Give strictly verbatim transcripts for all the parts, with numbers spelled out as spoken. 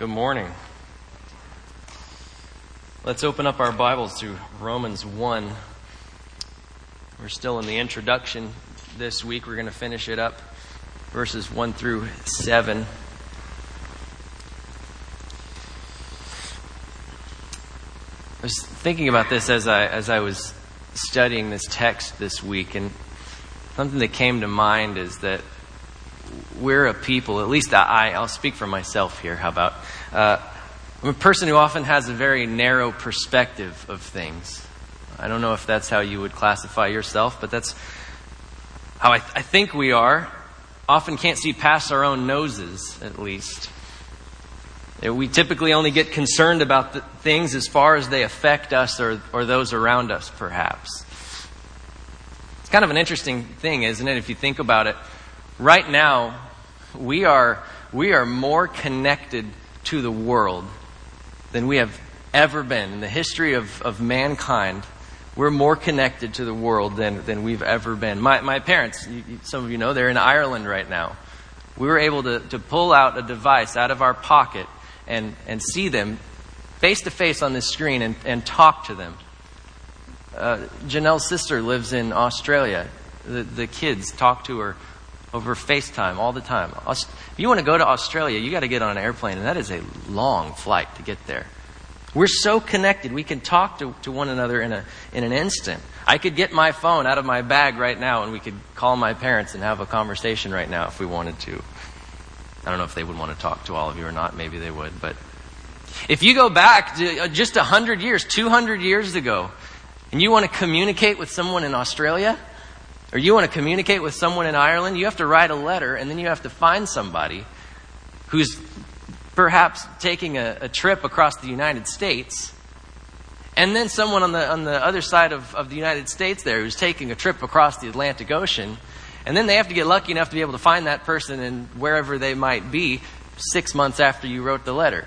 Good morning. Let's open up our Bibles to Romans one. We're still in the introduction this week. We're going to finish it up, verses one through seven. I was thinking about this as I as I was studying this text this week, and something that came to mind is that we're a people, at least I, I'll speak for myself here, how about? Uh, I'm a person who often has a very narrow perspective of things. I don't know if that's how you would classify yourself, but that's how I, th- I think we are. Often can't see past our own noses, at least. We typically only get concerned about the things as far as they affect us or, or those around us, perhaps. It's kind of an interesting thing, isn't it, if you think about it? Right now, we are we are more connected to the world than we have ever been. In the history of, of mankind, we're more connected to the world than, than we've ever been. My my parents, you, some of you know, they're in Ireland right now. We were able to, to pull out a device out of our pocket and, and see them face to face on this screen and, and talk to them. Uh, Janelle's sister lives in Australia. The, the kids talk to her over FaceTime all the time. If you want to go to Australia, you got to get on an airplane, and that is a long flight to get there. We're so connected. We can talk to, to one another in a in an instant. I could get my phone out of my bag right now, and we could call my parents and have a conversation right now if we wanted to. I don't know if they would want to talk to all of you or not. Maybe they would. But if you go back to just one hundred years, two hundred years ago, and you want to communicate with someone in Australia, or you want to communicate with someone in Ireland, you have to write a letter, and then you have to find somebody who's perhaps taking a, a trip across the United States, and then someone on the on the other side of, of the United States there who's taking a trip across the Atlantic Ocean, and then they have to get lucky enough to be able to find that person in wherever they might be six months after you wrote the letter.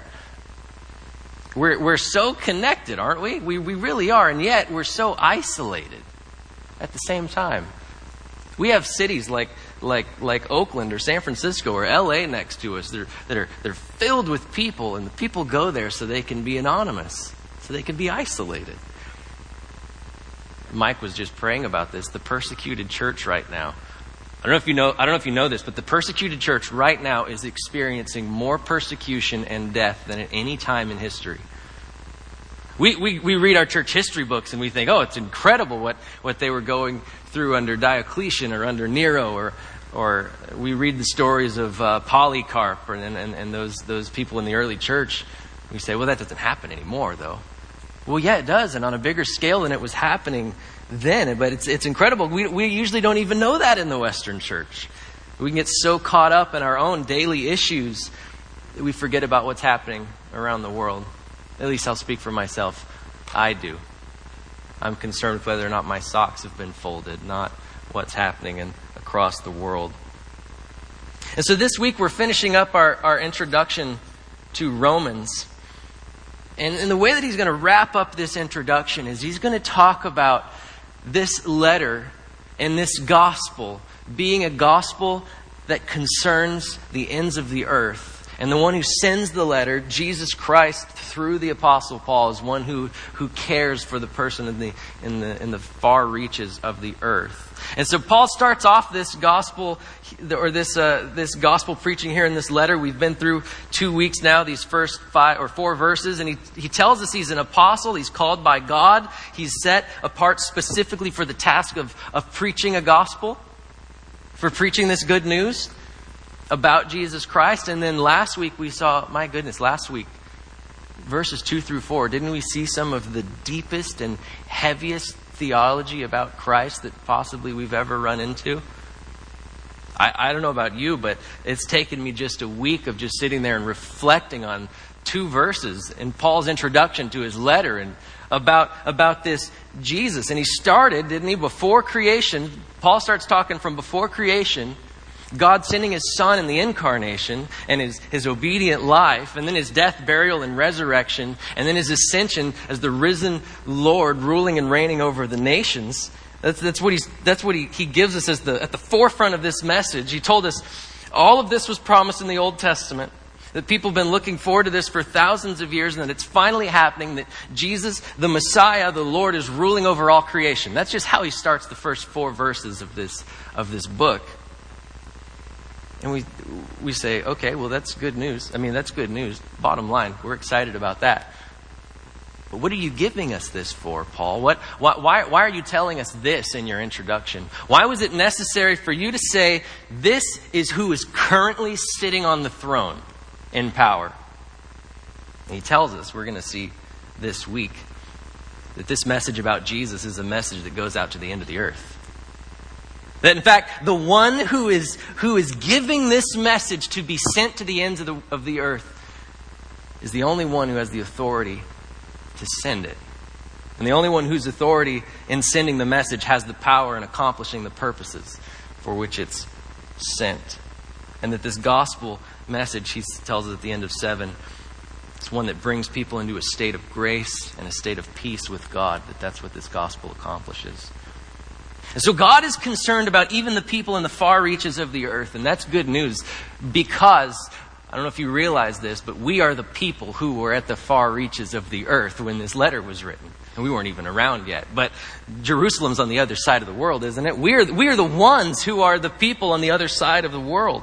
We're we're so connected, aren't we? We we really are, and yet we're so isolated at the same time. We have cities like like like Oakland or San Francisco or L A next to us that are, that are they're filled with people, and the people go there so they can be anonymous, so they can be isolated. Mike was just praying about this. The persecuted church right now. I don't know if you know. I don't know if you know this, but the persecuted church right now is experiencing more persecution and death than at any time in history. We, we we read our church history books and we think, oh, it's incredible what, what they were going through under Diocletian or under Nero, or or we read the stories of uh, Polycarp and, and and those those people in the early church. We say, well, that doesn't happen anymore, though. Well, yeah, it does, and on a bigger scale than it was happening then. But it's it's incredible. We we usually don't even know that in the Western church. We can get so caught up in our own daily issues that we forget about what's happening around the world. At least I'll speak for myself. I do. I'm concerned with whether or not my socks have been folded, not what's happening in, across the world. And so this week we're finishing up our, our introduction to Romans. And, and the way that he's going to wrap up this introduction is he's going to talk about this letter and this gospel being a gospel that concerns the ends of the earth. And the one who sends the letter, Jesus Christ, through the Apostle Paul, is one who, who cares for the person in the in the in the far reaches of the earth. And so Paul starts off this gospel or this uh, this gospel preaching here in this letter. We've been through two weeks now, these first five or four verses, and he he tells us he's an apostle. He's called by God. He's set apart specifically for the task of of preaching a gospel, for preaching this good news about Jesus Christ. And then last week we saw, my goodness, last week, verses two through four, didn't we see some of the deepest and heaviest theology about Christ that possibly we've ever run into? I, I don't know about you, but it's taken me just a week of just sitting there and reflecting on two verses in Paul's introduction to his letter and about, about this Jesus. And he started, didn't he, before creation. Paul starts talking from before creation, God sending his son in the incarnation and his, his obedient life, and then his death, burial, and resurrection, and then his ascension as the risen Lord ruling and reigning over the nations. That's, that's what he's that's what he, he gives us as the at the forefront of this message. He told us all of this was promised in the Old Testament. That people have been looking forward to this for thousands of years, and that it's finally happening, that Jesus, the Messiah, the Lord, is ruling over all creation. That's just how he starts the first four verses of this, of this book. And we we say, okay, well, that's good news. I mean, that's good news. Bottom line, we're excited about that. But what are you giving us this for, Paul? What, why, why, why are you telling us this in your introduction? Why was it necessary for you to say, this is who is currently sitting on the throne in power? And he tells us, we're going to see this week, that this message about Jesus is a message that goes out to the end of the earth. That in fact, the one who is who is giving this message to be sent to the ends of the, of the earth is the only one who has the authority to send it. And the only one whose authority in sending the message has the power in accomplishing the purposes for which it's sent. And that this gospel message, he tells us at the end of seven, it's one that brings people into a state of grace and a state of peace with God. That that's what this gospel accomplishes. And so God is concerned about even the people in the far reaches of the earth. And that's good news, because, I don't know if you realize this, but we are the people who were at the far reaches of the earth when this letter was written. And we weren't even around yet. But Jerusalem's on the other side of the world, isn't it? We are, we are the ones who are the people on the other side of the world.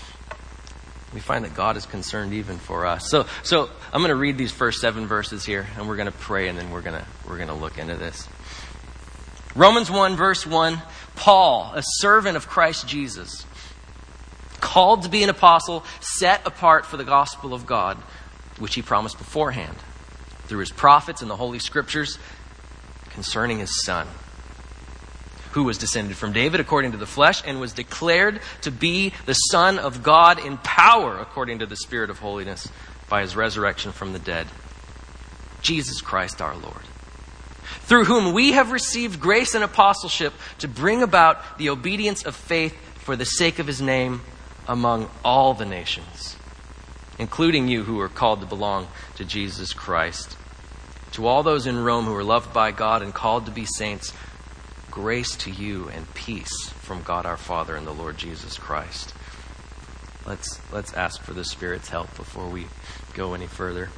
We find that God is concerned even for us. So, so I'm going to read these first seven verses here, and we're going to pray, and then we're going to we're going to look into this. Romans one, verse one, Paul, a servant of Christ Jesus, called to be an apostle, set apart for the gospel of God, which he promised beforehand through his prophets and the Holy Scriptures concerning his Son, who was descended from David according to the flesh and was declared to be the Son of God in power according to the Spirit of holiness by his resurrection from the dead, Jesus Christ our Lord, through whom we have received grace and apostleship to bring about the obedience of faith for the sake of his name among all the nations, including you who are called to belong to Jesus Christ. To all those in Rome who are loved by God and called to be saints, grace to you and peace from God our Father and the Lord Jesus Christ. Let's let's ask for the Spirit's help before we go any further.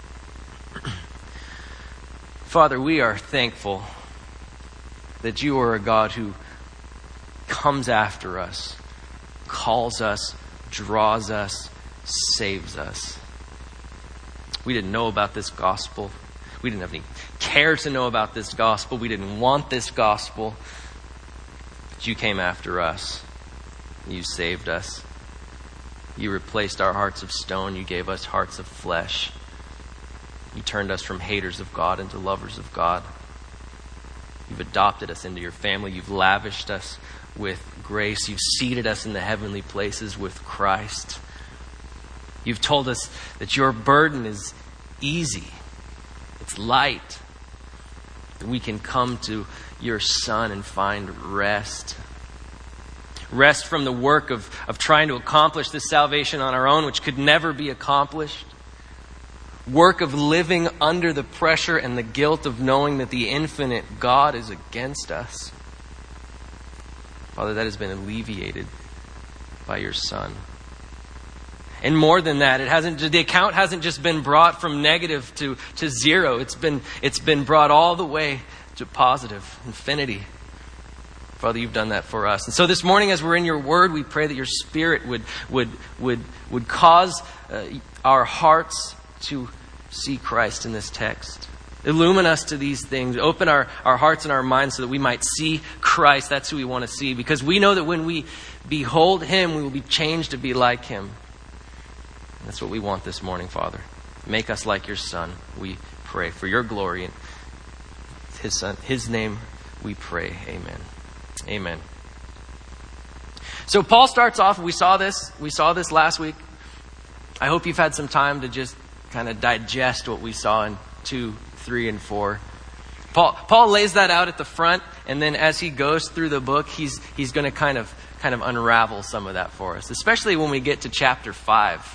Father, we are thankful that you are a God who comes after us, calls us, draws us, saves us. We didn't know about this gospel. We didn't have any care to know about this gospel. We didn't want this gospel. But you came after us. You saved us. You replaced our hearts of stone. You gave us hearts of flesh. You turned us from haters of God into lovers of God. You've adopted us into your family. You've lavished us with grace. You've seated us in the heavenly places with Christ. You've told us that your burden is easy. It's light. That we can come to your Son and find rest. Rest from the work of, of trying to accomplish this salvation on our own, which could never be accomplished. Work of living under the pressure and the guilt of knowing that the infinite God is against us. Father, that has been alleviated by your Son. And more than that, it hasn't. The account hasn't just been brought from negative to, to zero. It's been it's been brought all the way to positive, infinity. Father, you've done that for us. And so this morning, as we're in your word, we pray that your Spirit would would would would cause uh, our hearts to see Christ in this text. Illumine us to these things. Open our, our hearts and our minds so that we might see Christ. That's who we want to see. Because we know that when we behold him, we will be changed to be like him. And that's what we want this morning, Father. Make us like your Son, we pray. For your glory and his Son, his name, we pray. Amen. Amen. So Paul starts off, we saw this, we saw this last week. I hope you've had some time to just kind of digest what we saw in two, three, and four. Paul Paul lays that out at the front, and then as he goes through the book, he's he's going to kind of kind of unravel some of that for us, especially when we get to chapter five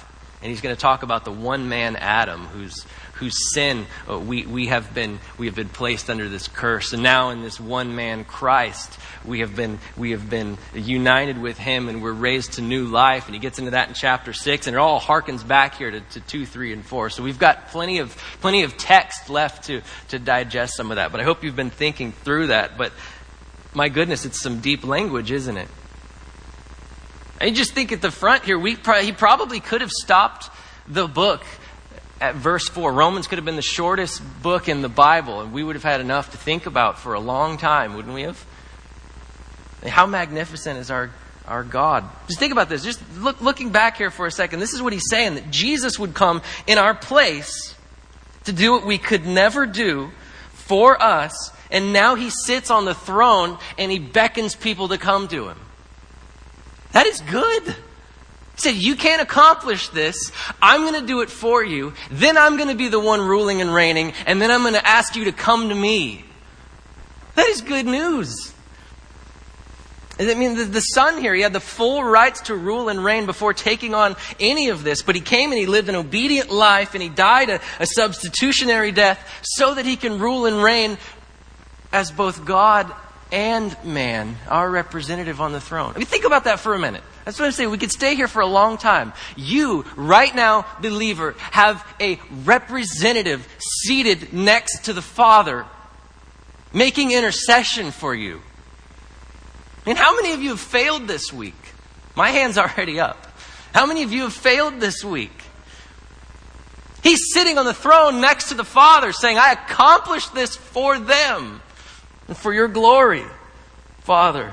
And he's going to talk about the one man Adam, whose whose sin uh, we we have been we have been placed under this curse. And now in this one man Christ, we have been we have been united with him, and we're raised to new life. And he gets into that in chapter six, and it all harkens back here to, to two, three, and four. So we've got plenty of plenty of text left to to digest some of that. But I hope you've been thinking through that. But my goodness, it's some deep language, isn't it? And you just think at the front here, we pro- he probably could have stopped the book at verse four. Romans could have been the shortest book in the Bible, and we would have had enough to think about for a long time, wouldn't we have? And how magnificent is our, our God. Just think about this. Just look, looking back here for a second, this is what he's saying, that Jesus would come in our place to do what we could never do for us, and now he sits on the throne and he beckons people to come to him. That is good. He said, you can't accomplish this. I'm going to do it for you. Then I'm going to be the one ruling and reigning. And then I'm going to ask you to come to me. That is good news. I mean, the, the Son here, he had the full rights to rule and reign before taking on any of this. But he came and he lived an obedient life, and he died a, a substitutionary death so that he can rule and reign as both God and man, our representative on the throne. I mean, think about that for a minute. That's what I'm saying. We could stay here for a long time. You, right now, believer, have a representative seated next to the Father, making intercession for you. I mean, how many of you have failed this week? My hand's already up. How many of you have failed this week? He's sitting on the throne next to the Father, saying, I accomplished this for them. And for your glory, Father.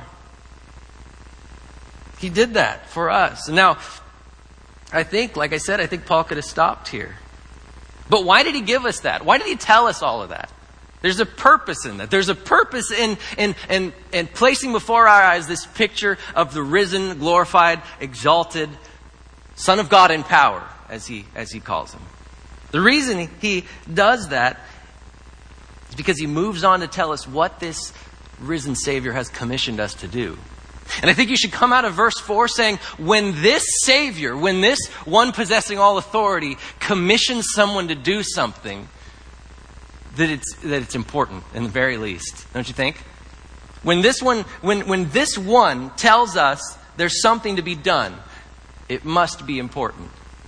He did that for us. And now, I think, like I said, I think Paul could have stopped here. But why did he give us that? Why did he tell us all of that? There's a purpose in that. There's a purpose in, in, in, in placing before our eyes this picture of the risen, glorified, exalted Son of God in power, as he, as he calls him. The reason he does that is because he moves on to tell us what this risen Savior has commissioned us to do. And I think you should come out of verse four saying, when this Savior, when this one possessing all authority commissions someone to do something, that it's that it's important, in the very least. Don't you think? When this one, when, when this one tells us there's something to be done, it must be important.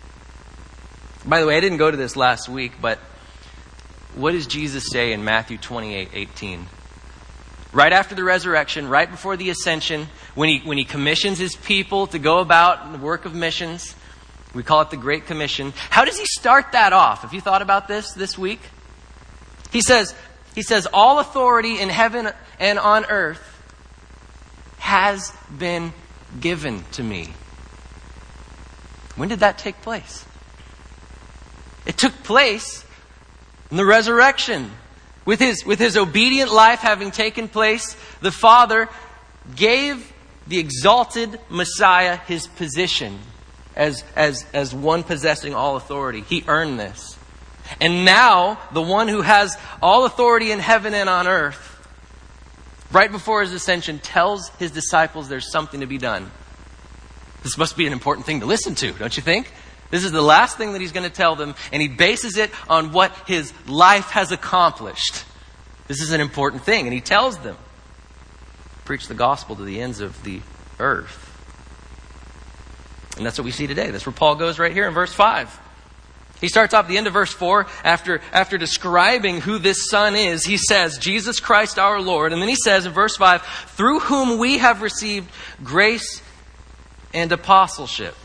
By the way, I didn't go to this last week, but what does Jesus say in Matthew twenty-eight eighteen? Right after the resurrection, right before the ascension, when he when he commissions his people to go about the work of missions, we call it the Great Commission. How does he start that off? Have you thought about this this week? He says, he says, all authority in heaven and on earth has been given to me. When did that take place? It took place in the resurrection. With his, with his obedient life having taken place, the Father gave the exalted Messiah his position as, as, as one possessing all authority. He earned this. And now, the one who has all authority in heaven and on earth, right before his ascension, tells his disciples there's something to be done. This must be an important thing to listen to, don't you think? This is the last thing that he's going to tell them, and he bases it on what his life has accomplished. This is an important thing, and he tells them, preach the gospel to the ends of the earth. And that's what we see today. That's where Paul goes right here in verse five. He starts off the end of verse four, after, after describing who this Son is, he says, Jesus Christ our Lord. And then he says in verse five, through whom we have received grace and apostleship.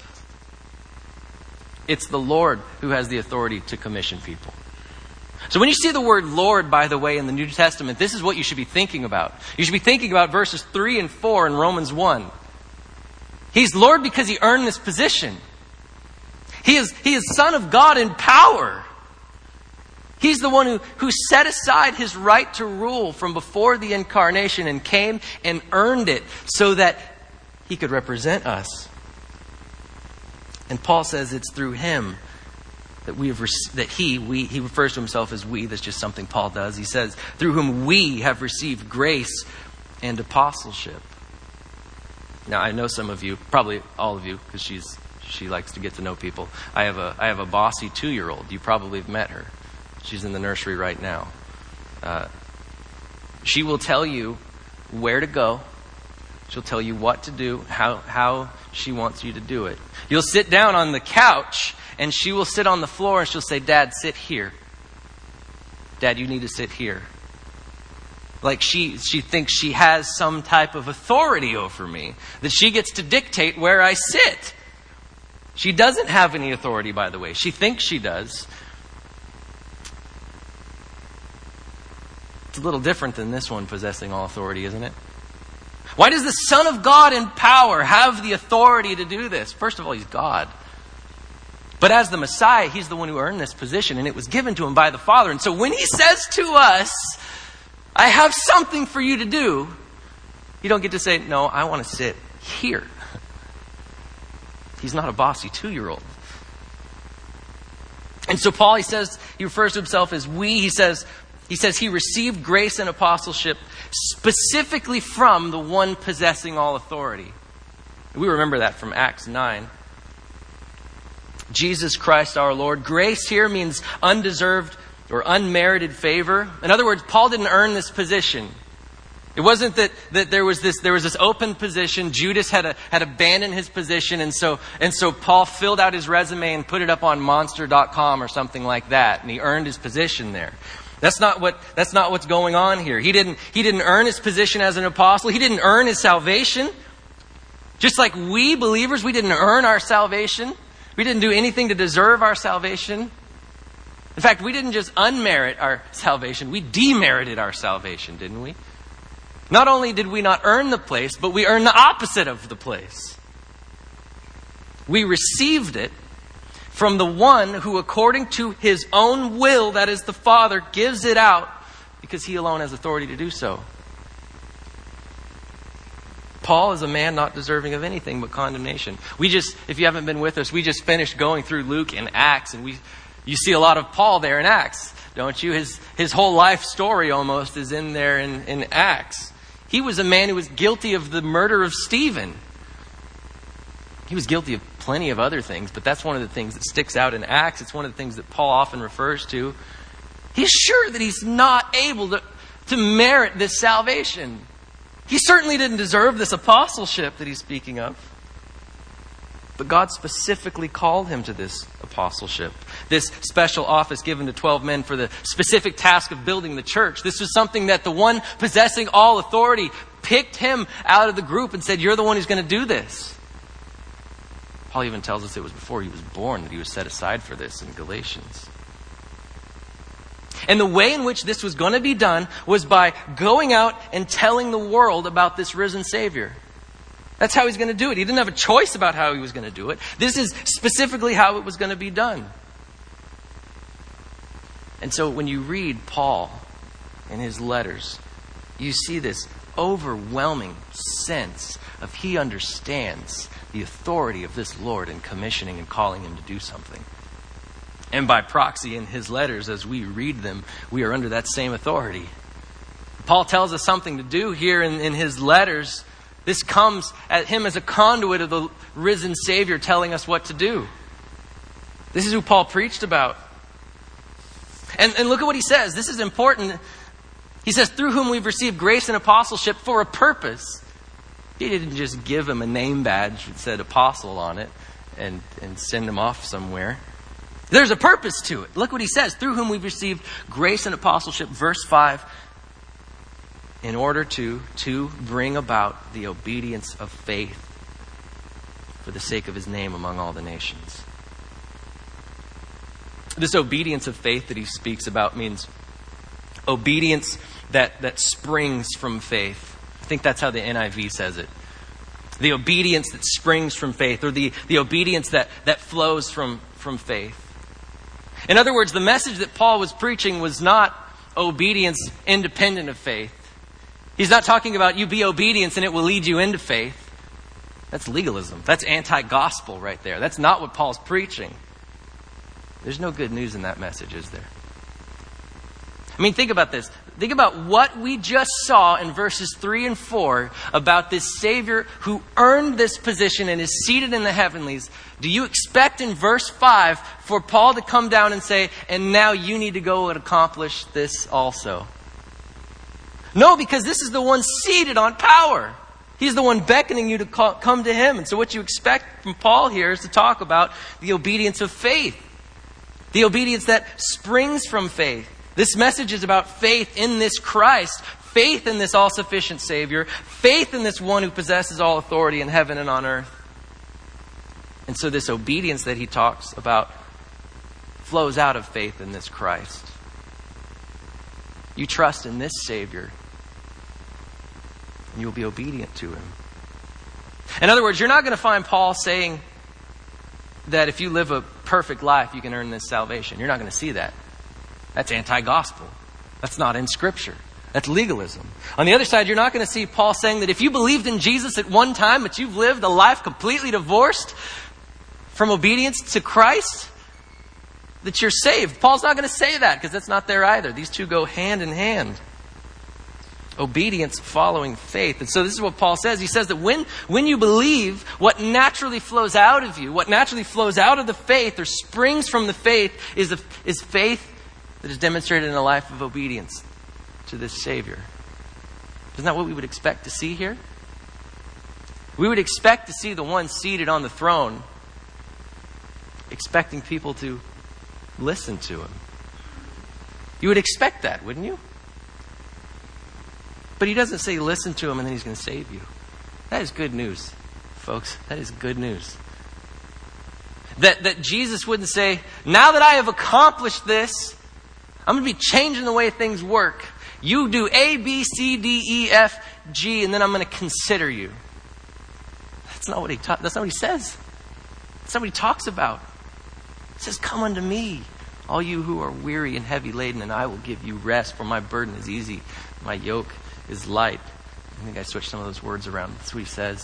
It's the Lord who has the authority to commission people. So when you see the word Lord, by the way, in the New Testament, this is what you should be thinking about. You should be thinking about verses three and four in Romans one. He's Lord because he earned this position. He is, he is Son of God in power. He's the one who, who set aside his right to rule from before the incarnation and came and earned it so that he could represent us. And Paul says it's through him that we have, that he, we, he refers to himself as we. That's just something Paul does. He says, through whom we have received grace and apostleship. Now, I know some of you, probably all of you, because she's She likes to get to know people. I have a I have a bossy two-year-old. You probably have met her. She's in the nursery right now. Uh, she will tell you where to go. She'll tell you what to do, how how she wants you to do it. You'll sit down on the couch, and she will sit on the floor, and she'll say, Dad, sit here. Dad, you need to sit here. Like she she thinks she has some type of authority over me, that she gets to dictate where I sit. She doesn't have any authority, by the way. She thinks she does. It's a little different than this one possessing all authority, isn't it? Why does the Son of God in power have the authority to do this? First of all, he's God. But as the Messiah, he's the one who earned this position, and it was given to him by the Father. And so when he says to us, I have something for you to do, you don't get to say, no, I want to sit here. He's not a bossy two-year-old. And so Paul, he says, he refers to himself as we. He says, he says he received grace and apostleship specifically from the one possessing all authority. We remember that from Acts nine. Jesus Christ our Lord. Grace here means undeserved or unmerited favor. In other words, Paul didn't earn this position. It wasn't that, that there was this there was this open position. Judas had a, had abandoned his position, and so and so Paul filled out his resume and put it up on monster dot com or something like that, and he earned his position there. That's not what that's not what's going on here. He didn't he didn't earn his position as an apostle. He didn't earn his salvation. Just like we believers, we didn't earn our salvation. We didn't do anything to deserve our salvation. In fact, we didn't just unmerit our salvation, we demerited our salvation, didn't we? Not only did we not earn the place, but we earned the opposite of the place. We received it from the one who, according to his own will, that is the Father, gives it out because he alone has authority to do so. Paul is a man not deserving of anything but condemnation. We just, if you haven't been with us, we just finished going through Luke and Acts, and we, you see a lot of Paul there in Acts, don't you? His his whole life story almost is in there in, in Acts. He was a man who was guilty of the murder of Stephen. He was guilty of plenty of other things, but that's one of the things that sticks out in Acts. It's one of the things that Paul often refers to. He's sure that he's not able to, to merit this salvation. He certainly didn't deserve this apostleship that he's speaking of. But God specifically called him to this apostleship, this special office given to twelve men for the specific task of building the church. This was something that the one possessing all authority picked him out of the group and said, you're the one who's going to do this. Paul even tells us it was before he was born that he was set aside for this in Galatians. And the way in which this was going to be done was by going out and telling the world about this risen Savior. That's how he's going to do it. He didn't have a choice about how he was going to do it. This is specifically how it was going to be done. And so when you read Paul in his letters, you see this overwhelming sense of he understands the authority of this Lord in commissioning and calling him to do something. And by proxy in his letters, as we read them, we are under that same authority. Paul tells us something to do here in, in his letters. This comes at him as a conduit of the risen Savior telling us what to do. This is who Paul preached about. And, and look at what he says. This is important. He says, through whom we've received grace and apostleship for a purpose. He didn't just give him a name badge that said apostle on it and, and send him off somewhere. There's a purpose to it. Look what he says. Through whom we've received grace and apostleship, verse five, in order to, to bring about the obedience of faith for the sake of his name among all the nations. This obedience of faith that he speaks about means obedience that, that springs from faith. I think that's how the N I V says it. The obedience that springs from faith, or the, the obedience that, that flows from, from faith. In other words, the message that Paul was preaching was not obedience independent of faith. He's not talking about you be obedience and it will lead you into faith. That's legalism. That's anti-gospel right there. That's not what Paul's preaching. There's no good news in that message, is there? I mean, think about this. Think about what we just saw in verses three and four about this Savior who earned this position and is seated in the heavenlies. Do you expect in verse five for Paul to come down and say, and now you need to go and accomplish this also? No, because this is the one seated on power. He's the one beckoning you to call, come to him. And so what you expect from Paul here is to talk about the obedience of faith. The obedience that springs from faith. This message is about faith in this Christ, faith in this all-sufficient Savior, faith in this one who possesses all authority in heaven and on earth. And so this obedience that he talks about flows out of faith in this Christ. You trust in this Savior, and you'll be obedient to him. In other words, you're not going to find Paul saying that if you live a perfect life, you can earn this salvation. You're not going to see that. That's anti-gospel. That's not in Scripture. That's legalism. On the other side, you're not going to see Paul saying that if you believed in Jesus at one time, but you've lived a life completely divorced from obedience to Christ, that you're saved. Paul's not going to say that because that's not there either. These two go hand in hand. Obedience following faith. And so this is what Paul says. He says that when, when you believe, what naturally flows out of you, what naturally flows out of the faith or springs from the faith is, a, is faith that is demonstrated in a life of obedience to this Savior. Isn't that what we would expect to see here? We would expect to see the one seated on the throne, expecting people to listen to him. You would expect that, wouldn't you? But he doesn't say listen to him and then he's going to save you. That is good news, folks. That is good news. That, that Jesus wouldn't say, now that I have accomplished this, I'm going to be changing the way things work. You do A, B, C, D, E, F, G, and then I'm going to consider you. That's not what he ta- That's not what he says. That's not what he talks about. He says, come unto me, all you who are weary and heavy laden, and I will give you rest, for my burden is easy, my yoke is light. I think I switched some of those words around. That's what he says.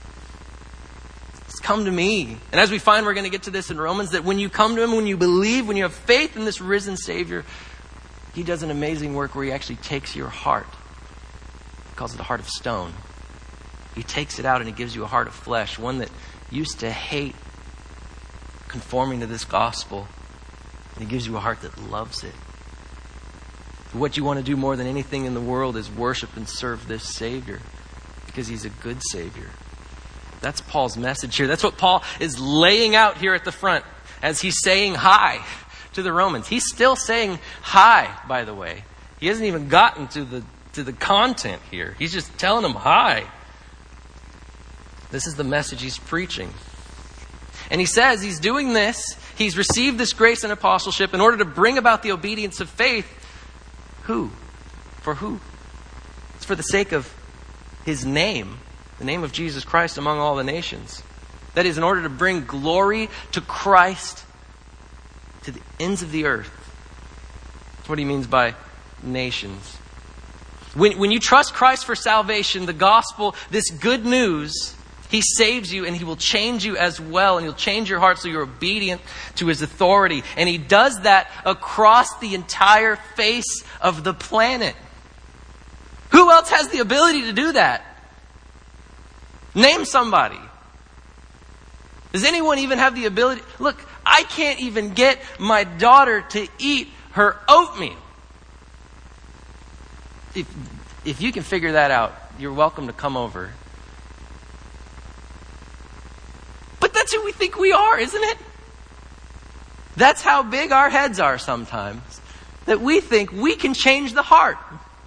Just come to me. And as we find, we're going to get to this in Romans, that when you come to him, when you believe, when you have faith in this risen Savior, he does an amazing work where he actually takes your heart. He calls it a heart of stone. He takes it out and he gives you a heart of flesh, one that used to hate conforming to this gospel. And he gives you a heart that loves it. What you want to do more than anything in the world is worship and serve this Savior, because he's a good Savior. That's Paul's message here. That's what Paul is laying out here at the front as he's saying hi to the Romans. He's still saying hi, by the way. He hasn't even gotten to the to the content here. He's just telling them hi. This is the message he's preaching. And he says he's doing this. He's received this grace and apostleship in order to bring about the obedience of faith. Who? For who? It's for the sake of his name, the name of Jesus Christ among all the nations. That is, in order to bring glory to Christ to the ends of the earth. That's what he means by nations. When, when you trust Christ for salvation, the gospel, this good news, he saves you and he will change you as well. And he'll change your heart so you're obedient to his authority. And he does that across the entire face of the planet. Who else has the ability to do that? Name somebody. Does anyone even have the ability? Look, I can't even get my daughter to eat her oatmeal. If, if you can figure that out, you're welcome to come over. But that's who we think we are, isn't it? That's how big our heads are sometimes. That we think we can change the heart.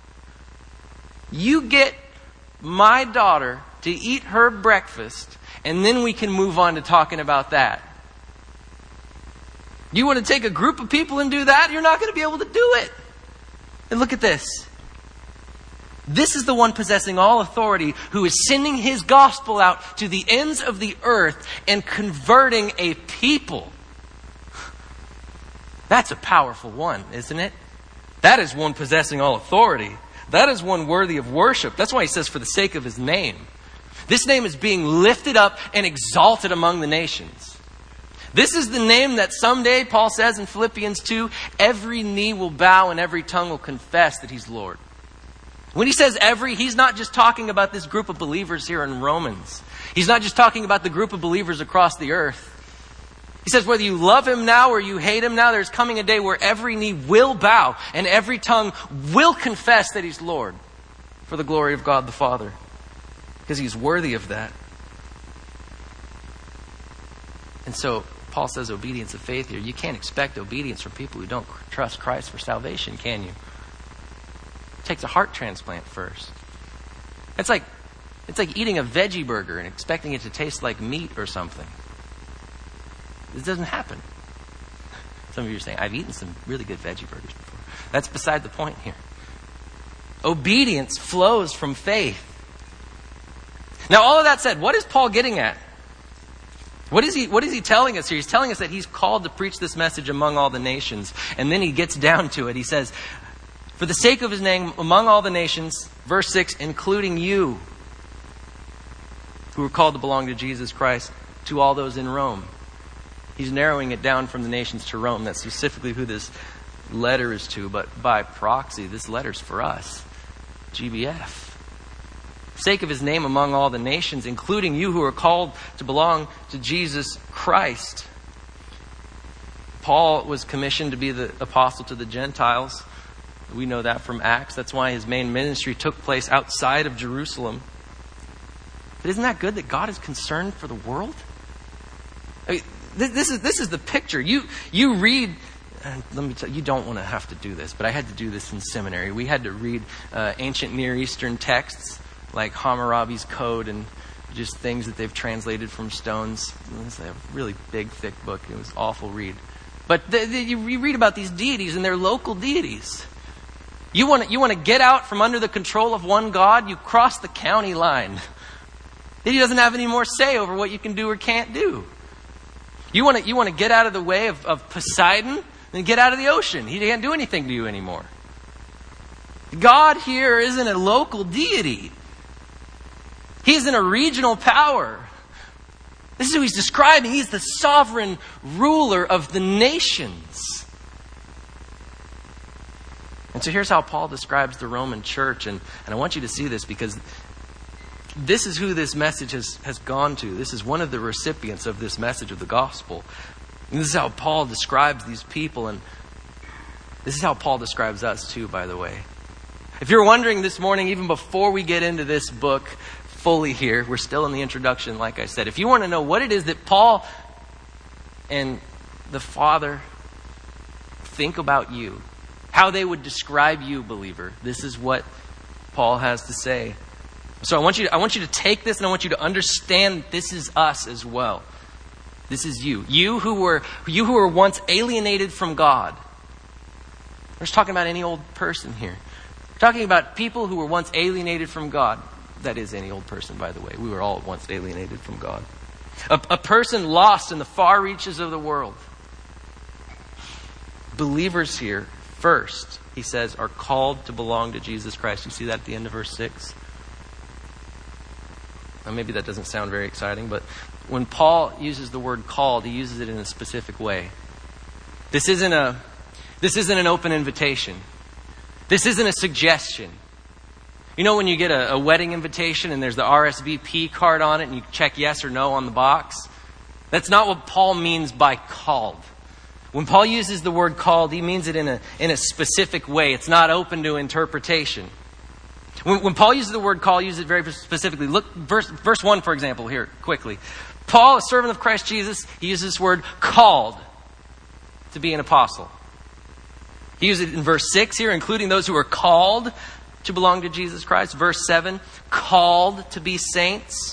You get my daughter to eat her breakfast, and then we can move on to talking about that. You want to take a group of people and do that? You're not going to be able to do it. And look at this. This is the one possessing all authority who is sending his gospel out to the ends of the earth and converting a people. That's a powerful one, isn't it? That is one possessing all authority. That is one worthy of worship. That's why he says for the sake of his name. This name is being lifted up and exalted among the nations. This is the name that someday, Paul says in Philippians two, every knee will bow and every tongue will confess that he's Lord. When he says every, he's not just talking about this group of believers here in Romans. He's not just talking about the group of believers across the earth. He says whether you love him now or you hate him now, there's coming a day where every knee will bow and every tongue will confess that he's Lord for the glory of God the Father. Because he's worthy of that. And so Paul says obedience of faith here. You can't expect obedience from people who don't trust Christ for salvation, can you? It takes a heart transplant first. It's like it's like eating a veggie burger and expecting it to taste like meat or something. This doesn't happen. Some of you are saying, I've eaten some really good veggie burgers before. That's beside the point here. Obedience flows from faith. Now, all of that said, what is Paul getting at? What is he, what is he telling us here? He's telling us that he's called to preach this message among all the nations. And then he gets down to it. He says, for the sake of his name, among all the nations, verse six, including you, who are called to belong to Jesus Christ, to all those in Rome. He's narrowing it down from the nations to Rome. That's specifically who this letter is to. But by proxy, this letter's for us. G B F. For the sake of his name among all the nations, including you who are called to belong to Jesus Christ. Paul was commissioned to be the apostle to the Gentiles. We know that from Acts. That's why his main ministry took place outside of Jerusalem. But isn't that good that God is concerned for the world? I mean, This is this is the picture. You you read, and let me tell you, you don't want to have to do this, but I had to do this in seminary. We had to read uh, ancient Near Eastern texts like Hammurabi's Code and just things that they've translated from stones. It's a really big, thick book. It was an awful read. But the, the, you, you read about these deities and they're local deities. You want to, you want to get out from under the control of one God, you cross the county line. He doesn't have any more say over what you can do or can't do. You want to you want to get out of the way of, of Poseidon, then get out of the ocean. He can't do anything to you anymore. God here isn't a local deity. He isn't a regional power. This is who he's describing. He's the sovereign ruler of the nations. And so here's how Paul describes the Roman church. And, and I want you to see this because this is who this message has, has gone to. This is one of the recipients of this message of the gospel. And this is how Paul describes these people. And this is how Paul describes us too, by the way. If you're wondering this morning, even before we get into this book fully here, we're still in the introduction, like I said. If you want to know what it is that Paul and the Father think about you, how they would describe you, believer, this is what Paul has to say. So I want you to, I want you to take this and I want you to understand this is us as well. This is you. You who were you who were once alienated from God. We're just talking about any old person here. We're talking about people who were once alienated from God. That is any old person, by the way. We were all once alienated from God. A, a person lost in the far reaches of the world. Believers here, first, he says, are called to belong to Jesus Christ. You see that at the end of verse six? Now, maybe that doesn't sound very exciting, but when Paul uses the word called, he uses it in a specific way. This isn't a, this isn't an open invitation. This isn't a suggestion. You know when you get a, a wedding invitation and there's the R S V P card on it and you check yes or no on the box? That's not what Paul means by called. When Paul uses the word called, he means it in a, in a specific way. It's not open to interpretation. When, when Paul uses the word call, he uses it very specifically. Look, verse, verse one, for example, here, quickly. Paul, a servant of Christ Jesus, he uses this word called to be an apostle. He uses it in verse six here, including those who are called to belong to Jesus Christ. Verse seven, called to be saints.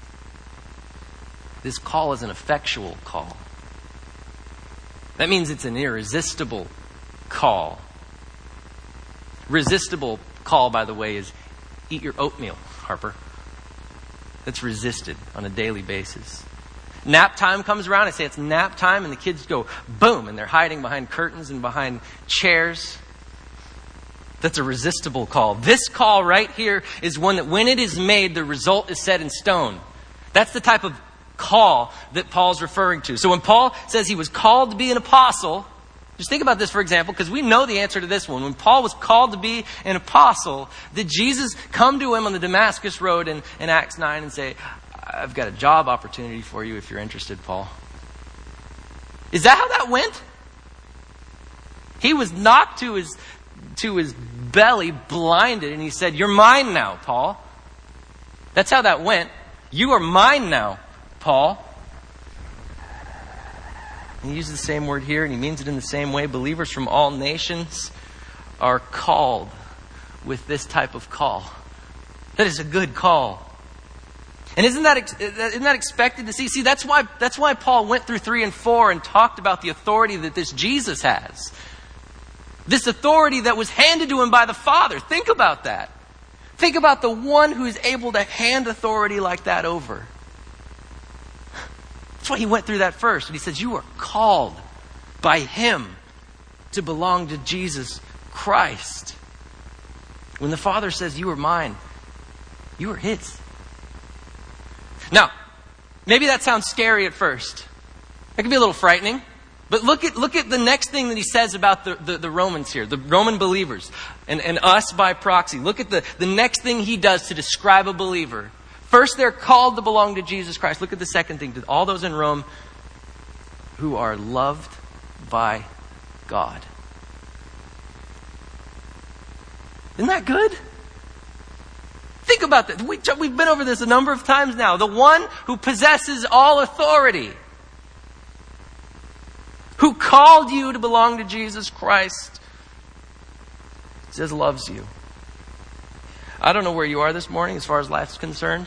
This call is an effectual call. That means it's an irresistible call. Resistible call, by the way, is eat your oatmeal, Harper. That's resisted on a daily basis. Nap time comes around. I say it's nap time and the kids go boom and they're hiding behind curtains and behind chairs. That's a resistible call. This call right here is one that when it is made, the result is set in stone. That's the type of call that Paul's referring to. So when Paul says he was called to be an apostle, just think about this, for example, because we know the answer to this one. When Paul was called to be an apostle, did Jesus come to him on the Damascus Road in, in Acts nine and say, I've got a job opportunity for you if you're interested, Paul? Is that how that went? He was knocked to his, to his belly, blinded, and he said, you're mine now, Paul. That's how that went. You are mine now, Paul. And he uses the same word here, and he means it in the same way. Believers from all nations are called with this type of call. That is a good call. And isn't that isn't that expected to see? See, that's why that's why Paul went through three and four and talked about the authority that this Jesus has. This authority that was handed to him by the Father. Think about that. Think about the one who is able to hand authority like that over. That's why he went through that first. And he says, you are called by him to belong to Jesus Christ. When the Father says, you are mine, you are his. Now, maybe that sounds scary at first. That can be a little frightening. But look at look at the next thing that he says about the, the, the Romans here, the Roman believers, and, and us by proxy. Look at the, the next thing he does to describe a believer. First, they're called to belong to Jesus Christ. Look at the second thing. To all those in Rome who are loved by God. Isn't that good? Think about that. We, we've been over this a number of times now. The one who possesses all authority, who called you to belong to Jesus Christ, says loves you. I don't know where you are this morning as far as life's concerned.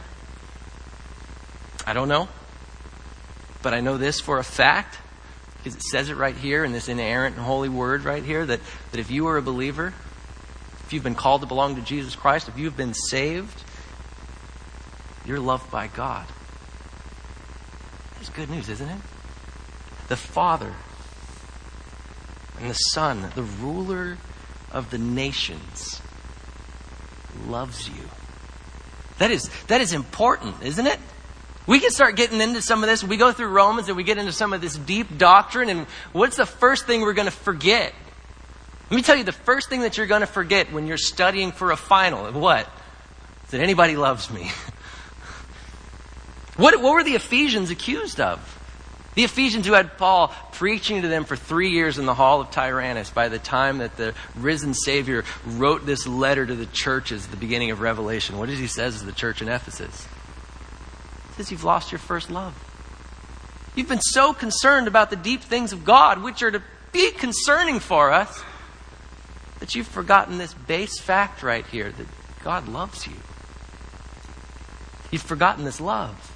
I don't know. But I know this for a fact, because it says it right here in this inerrant and holy word right here, that, that if you are a believer, if you've been called to belong to Jesus Christ, if you've been saved, you're loved by God. That's good news, isn't it? The Father and the Son, the ruler of the nations, loves you. That is, that is important, isn't it? We can start getting into some of this. We go through Romans and we get into some of this deep doctrine. And what's the first thing we're going to forget? Let me tell you the first thing that you're going to forget when you're studying for a final. What? That anybody loves me. What, what were the Ephesians accused of? The Ephesians who had Paul preaching to them for three years in the hall of Tyrannus by the time that the risen Savior wrote this letter to the churches at the beginning of Revelation. What does he say to the church in Ephesus? He says, you've lost your first love. You've been so concerned about the deep things of God, which are to be concerning for us, that you've forgotten this base fact right here, that God loves you. You've forgotten this love.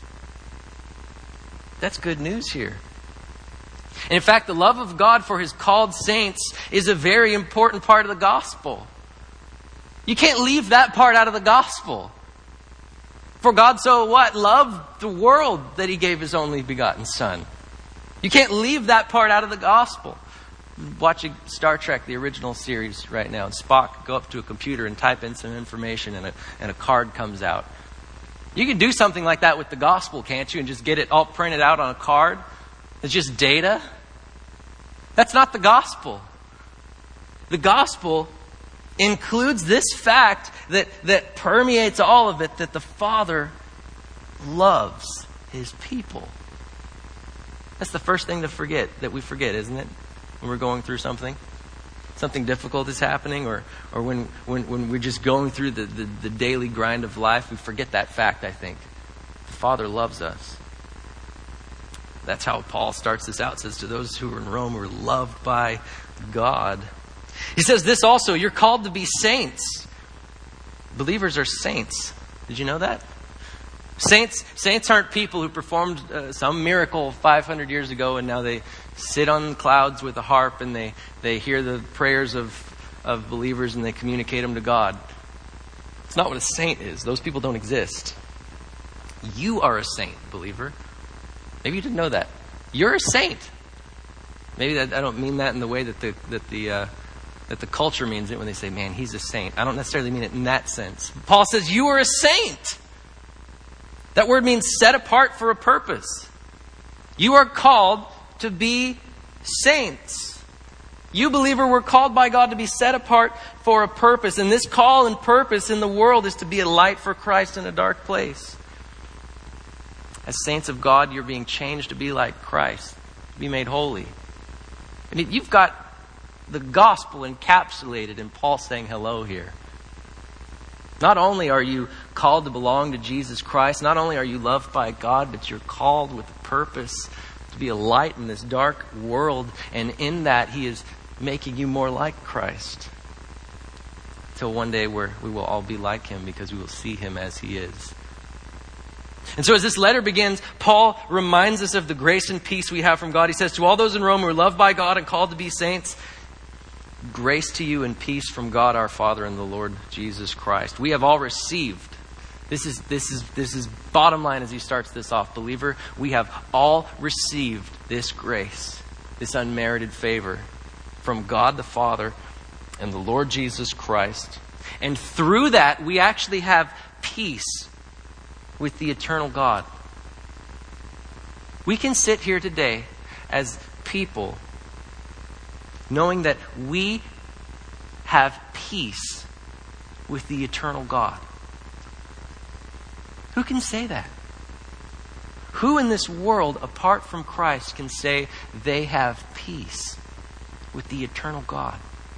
That's good news here. And in fact, the love of God for his called saints is a very important part of the gospel. You can't leave that part out of the gospel. For God so what? Loved the world that he gave his only begotten Son. You can't leave that part out of the gospel. I'm watching Star Trek, the original series right now. And Spock go up to a computer and type in some information and a, and a card comes out. You can do something like that with the gospel, can't you? And just get it all printed out on a card. It's just data. That's not the gospel. The gospel includes this fact that, that permeates all of it, that the Father loves his people. That's the first thing to forget, that we forget, isn't it? When we're going through something. Something difficult is happening, or or when, when, when we're just going through the, the, the daily grind of life, we forget that fact, I think. The Father loves us. That's how Paul starts this out. It says, to those who are in Rome who are loved by God. He says this also, you're called to be saints. Believers are saints. Did you know that? Saints saints aren't people who performed uh, some miracle five hundred years ago and now they sit on clouds with a harp and they, they hear the prayers of, of believers and they communicate them to God. It's not what a saint is. Those people don't exist. You are a saint, believer. Maybe you didn't know that. You're a saint. Maybe that, I don't mean that in the way that the that the uh, that the culture means it when they say, man, he's a saint. I don't necessarily mean it in that sense. Paul says, you are a saint. That word means set apart for a purpose. You are called to be saints. You, believer, were called by God to be set apart for a purpose. And this call and purpose in the world is to be a light for Christ in a dark place. As saints of God, you're being changed to be like Christ, to be made holy. I mean, you've got the gospel encapsulated in Paul saying hello here. Not only are you called to belong to Jesus Christ, not only are you loved by God, but you're called with a purpose to be a light in this dark world. And in that, He is making you more like Christ. Till one day where we will all be like Him because we will see Him as He is. And so as this letter begins, Paul reminds us of the grace and peace we have from God. He says, to all those in Rome who are loved by God and called to be saints, grace to you and peace from God our Father and the Lord Jesus Christ. We have all received. This is this is this is bottom line as he starts this off, believer. We have all received this grace, this unmerited favor from God the Father and the Lord Jesus Christ. And through that, we actually have peace with the eternal God. We can sit here today as people knowing that we have peace with the eternal God. Who can say that? Who in this world, apart from Christ, can say they have peace with the eternal God?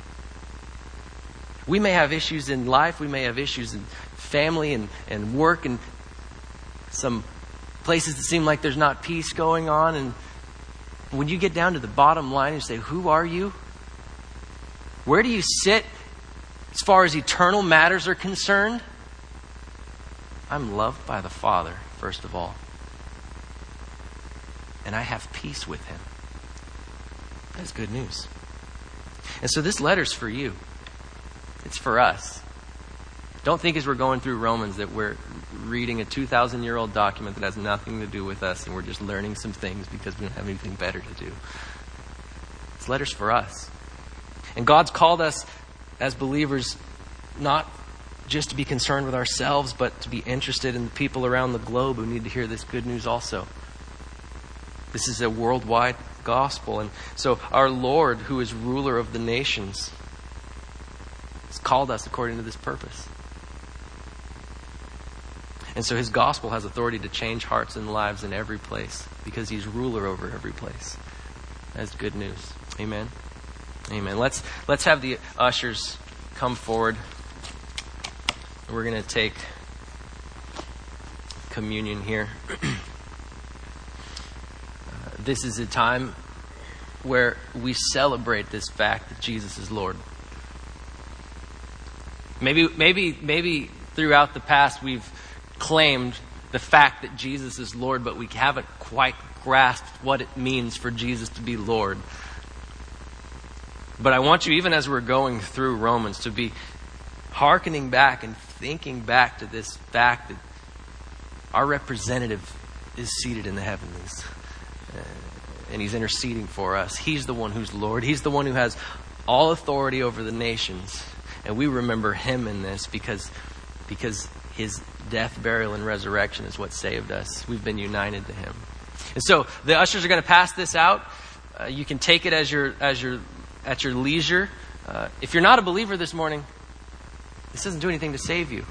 We may have issues in life, we may have issues in family and, and work and some places that seem like there's not peace going on. And when you get down to the bottom line and say, who are you? Where do you sit as far as eternal matters are concerned? I'm loved by the Father, first of all. And I have peace with Him. That's good news. And so this letter's for you. It's for us. Don't think as we're going through Romans that we're reading a two thousand year old document that has nothing to do with us and we're just learning some things because we don't have anything better to do. This letter's for us. And God's called us as believers not just to be concerned with ourselves, but to be interested in the people around the globe who need to hear this good news also. This is a worldwide gospel. And so our Lord, who is ruler of the nations, has called us according to this purpose. And so His gospel has authority to change hearts and lives in every place because He's ruler over every place. That's good news. Amen. Amen. Let's let's have the ushers come forward. We're going to take communion here. uh, this is a time where we celebrate this fact that Jesus is Lord. Maybe, maybe, maybe throughout the past we've claimed the fact that Jesus is Lord, but we haven't quite grasped what it means for Jesus to be Lord. But I want you, even as we're going through Romans, to be hearkening back and thinking back to this fact that our representative is seated in the heavens. Uh, and He's interceding for us. He's the one who's Lord. He's the one who has all authority over the nations. And we remember Him in this because, because His death, burial, and resurrection is what saved us. We've been united to Him. And so the ushers are going to pass this out. Uh, you can take it as your as your at your leisure. Uh, if you're not a believer this morning, this doesn't do anything to save you.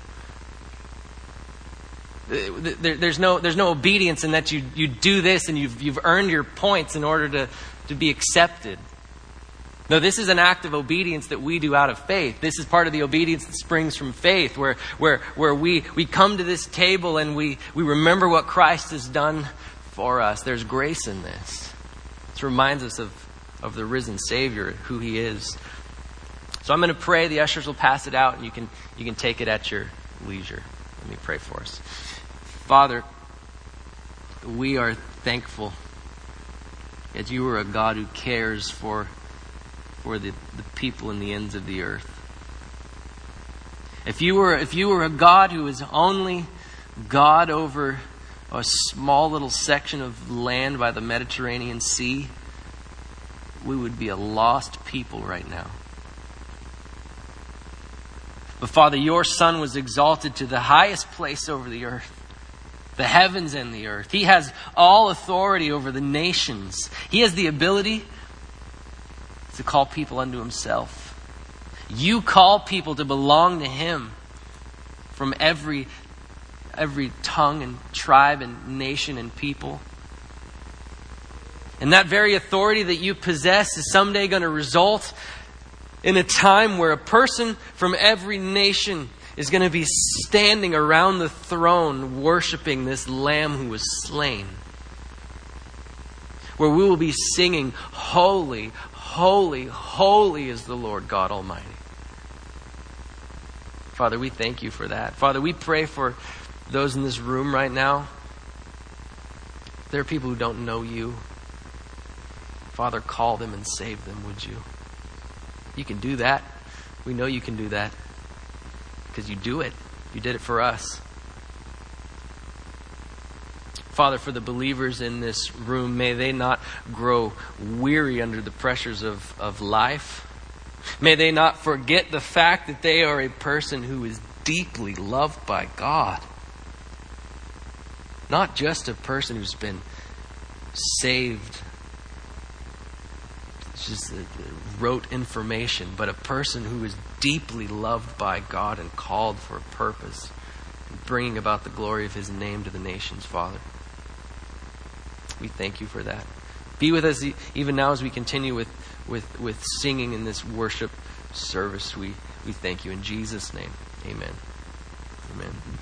There, there's no there's no obedience in that you you do this and you've you've earned your points in order to to be accepted. No, this is an act of obedience that we do out of faith. This is part of the obedience that springs from faith, where where where we, we come to this table and we, we remember what Christ has done for us. There's grace in this. This reminds us of, of the risen Savior, who He is. So I'm going to pray. The ushers will pass it out and you can you can take it at your leisure. Let me pray for us. Father, we are thankful that You are a God who cares for for the, the people in the ends of the earth. If you were if you were a God who is only God over a small little section of land by the Mediterranean Sea, we would be a lost people right now. But Father, Your Son was exalted to the highest place over the earth, the heavens and the earth. He has all authority over the nations. He has the ability to call people unto himself. You call people to belong to him from every every tongue and tribe and nation and people. And that very authority that you possess is someday going to result in a time where a person from every nation is going to be standing around the throne worshiping this Lamb who was slain. Where we will be singing, "Holy, holy, holy is the Lord God Almighty." Father, we thank you for that. Father, we pray for those in this room right now. There are people who don't know you. Father, call them and save them, would you? You can do that. We know you can do that because you do it. You did it for us. Father, for the believers in this room, may they not grow weary under the pressures of, of life. May they not forget the fact that they are a person who is deeply loved by God. Not just a person who's been saved, it's just rote information, but a person who is deeply loved by God and called for a purpose, bringing about the glory of his name to the nations, Father. We thank you for that. Be with us even now as we continue with, with, with singing in this worship service. We, we thank you in Jesus' name. Amen. Amen.